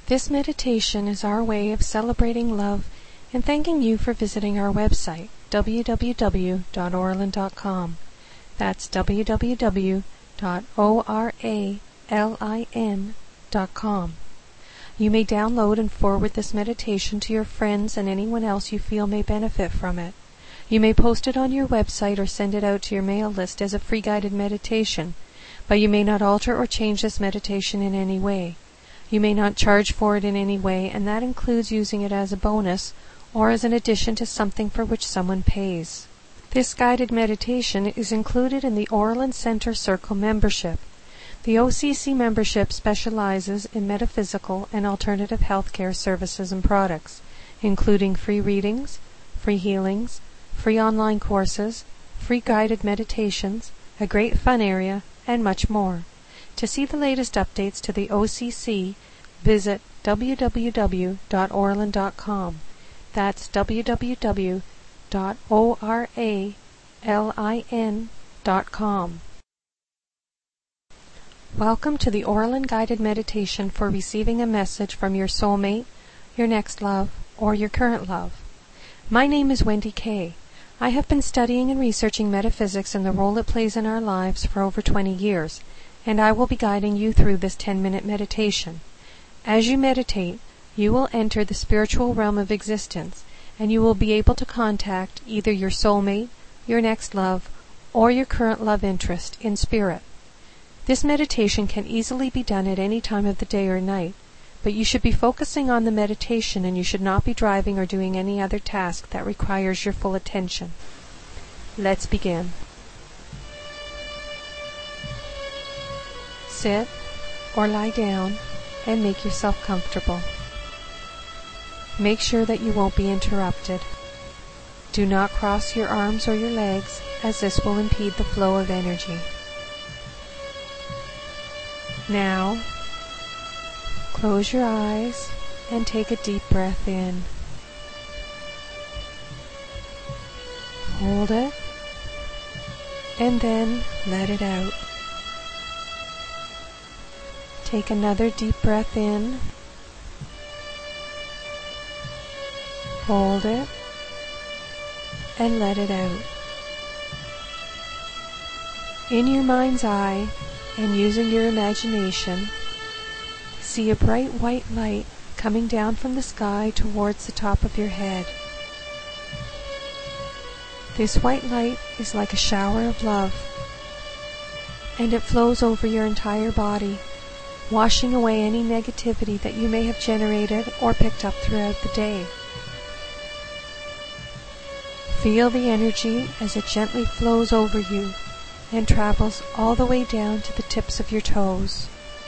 This meditation is our way of celebrating love and thanking you for visiting our website, www.oralin.com. That's www.oralin.com. You may download and forward this meditation to your friends and anyone else you feel may benefit from it. You may post it on your website or send it out to your mail list as a free guided meditation, but you may not alter or change this meditation in any way. You may not charge for it in any way, and that includes using it as a bonus or as an addition to something for which someone pays. This guided meditation is included in the Oralin Center Circle membership. The OCC membership specializes in metaphysical and alternative healthcare services and products, including free readings, free healings, free online courses, free guided meditations, a great fun area, and much more. To see the latest updates to the OCC, visit www.oralin.com. That's www.oralin.com. Welcome to the Oralin Guided Meditation for receiving a message from your soulmate, your next love, or your current love. My name is Wendy Kay. I have been studying and researching metaphysics and the role it plays in our lives for over 20 years, and I will be guiding you through this 10-minute meditation. As you meditate, you will enter the spiritual realm of existence, and you will be able to contact either your soulmate, your next love, or your current love interest in spirit. This meditation can easily be done at any time of the day or night, but you should be focusing on the meditation and you should not be driving or doing any other task that requires your full attention. Let's begin. Sit or lie down and make yourself comfortable. Make sure that you won't be interrupted. Do not cross your arms or your legs, as this will impede the flow of energy. Now, close your eyes and take a deep breath in. Hold it, and then let it out. Take another deep breath in. Hold it, and let it out. In your mind's eye, and using your imagination, see a bright white light coming down from the sky towards the top of your head. This white light is like a shower of love, and it flows over your entire body, washing away any negativity that you may have generated or picked up throughout the day. Feel the energy as it gently flows over you and travels all the way down to the tips of your toes.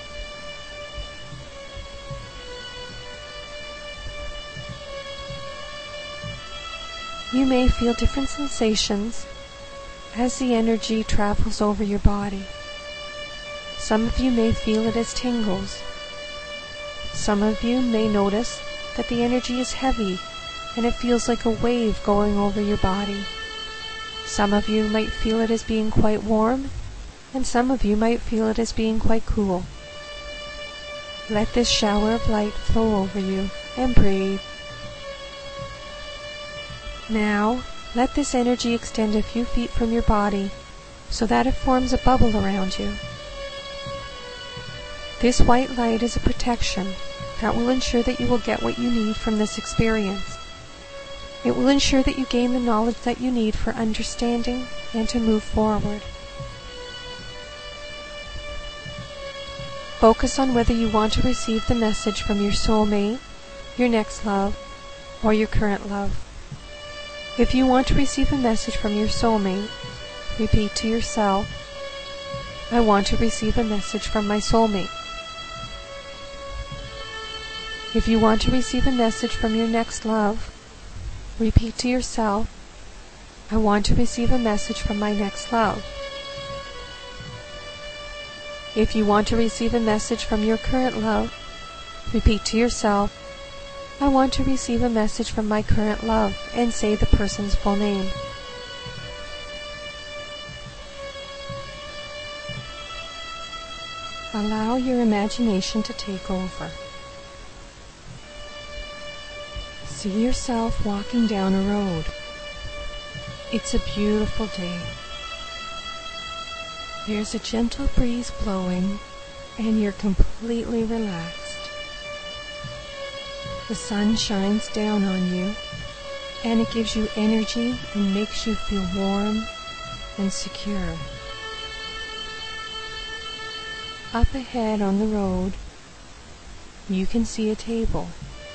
You may feel different sensations as the energy travels over your body. Some of you may feel it as tingles. Some of you may notice that the energy is heavy and it feels like a wave going over your body. Some of you might feel it as being quite warm, and some of you might feel it as being quite cool. Let this shower of light flow over you and breathe. Now, let this energy extend a few feet from your body so that it forms a bubble around you. This white light is a protection that will ensure that you will get what you need from this experience. It will ensure that you gain the knowledge that you need for understanding and to move forward. Focus on whether you want to receive the message from your soulmate, your next love, or your current love. If you want to receive a message from your soulmate, repeat to yourself, I want to receive a message from my soulmate. If you want to receive a message from your next love, repeat to yourself, I want to receive a message from my next love. If you want to receive a message from your current love, repeat to yourself, I want to receive a message from my current love, and say the person's full name. Allow your imagination to take over. See yourself walking down a road. It's a beautiful day. There's a gentle breeze blowing, and you're completely relaxed. The sun shines down on you, and it gives you energy and makes you feel warm and secure. Up ahead on the road, you can see a table.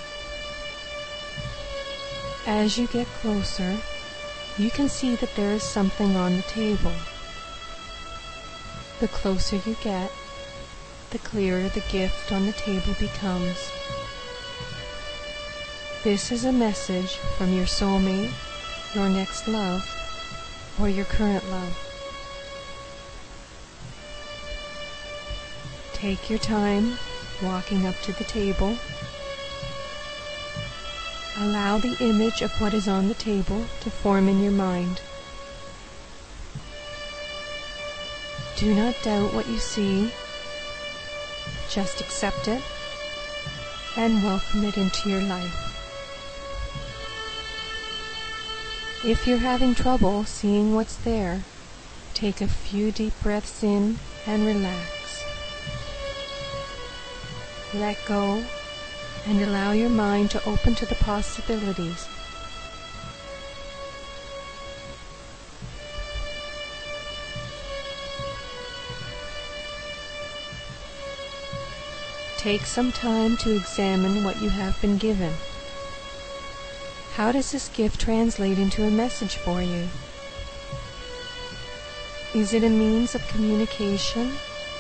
As you get closer, you can see that there is something on the table. The closer you get, the clearer the gift on the table becomes. This is a message from your soulmate, your next love, or your current love. Take your time walking up to the table. Allow the image of what is on the table to form in your mind. Do not doubt what you see. Just accept it and welcome it into your life. If you're having trouble seeing what's there, take a few deep breaths in and relax. Let go and allow your mind to open to the possibilities. Take some time to examine what you have been given. How does this gift translate into a message for you? Is it a means of communication?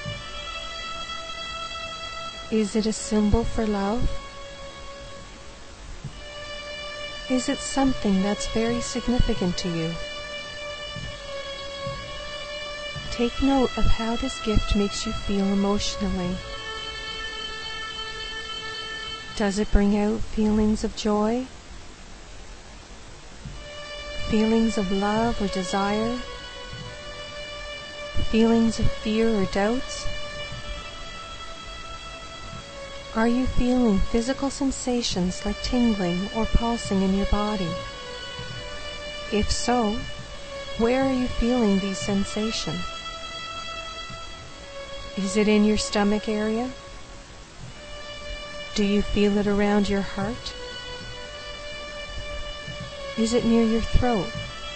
Is it a symbol for love? Is it something that's very significant to you? Take note of how this gift makes you feel emotionally. Does it bring out feelings of joy? Feelings of love or desire? Feelings of fear or doubts? Are you feeling physical sensations like tingling or pulsing in your body? If so, where are you feeling these sensations? Is it in your stomach area? Do you feel it around your heart? Is it near your throat?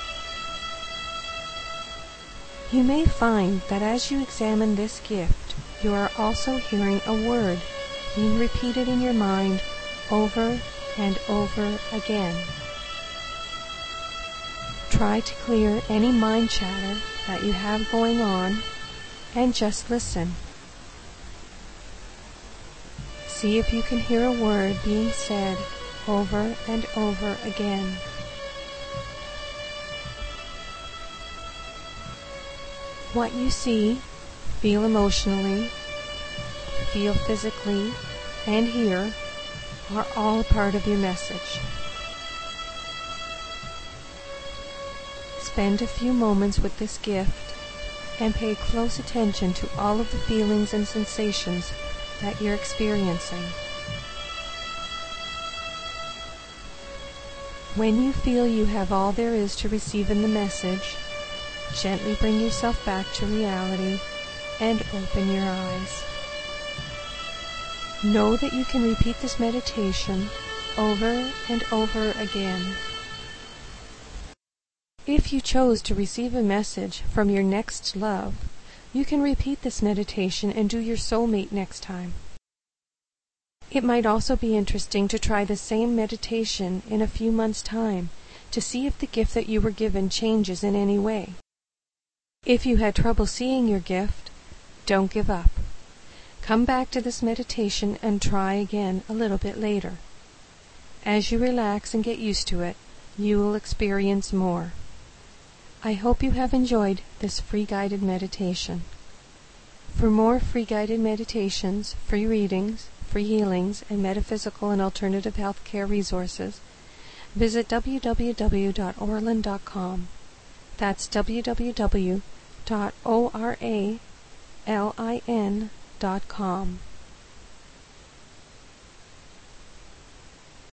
You may find that as you examine this gift, you are also hearing a word being repeated in your mind over and over again. Try to clear any mind chatter that you have going on and just listen. See if you can hear a word being said over and over again. What you see, feel emotionally, feel physically, and hear are all part of your message. Spend a few moments with this gift and pay close attention to all of the feelings and sensations that you're experiencing. When you feel you have all there is to receive in the message, gently bring yourself back to reality and open your eyes. Know that you can repeat this meditation over and over again. If you chose to receive a message from your next love, you can repeat this meditation and do your soulmate next time. It might also be interesting to try the same meditation in a few months' time to see if the gift that you were given changes in any way. If you had trouble seeing your gift, don't give up. Come back to this meditation and try again a little bit later. As you relax and get used to it, you will experience more. I hope you have enjoyed this free guided meditation. For more free guided meditations, free readings, free healings, and metaphysical and alternative healthcare resources, visit www.oralin.com. That's www.oralin.com.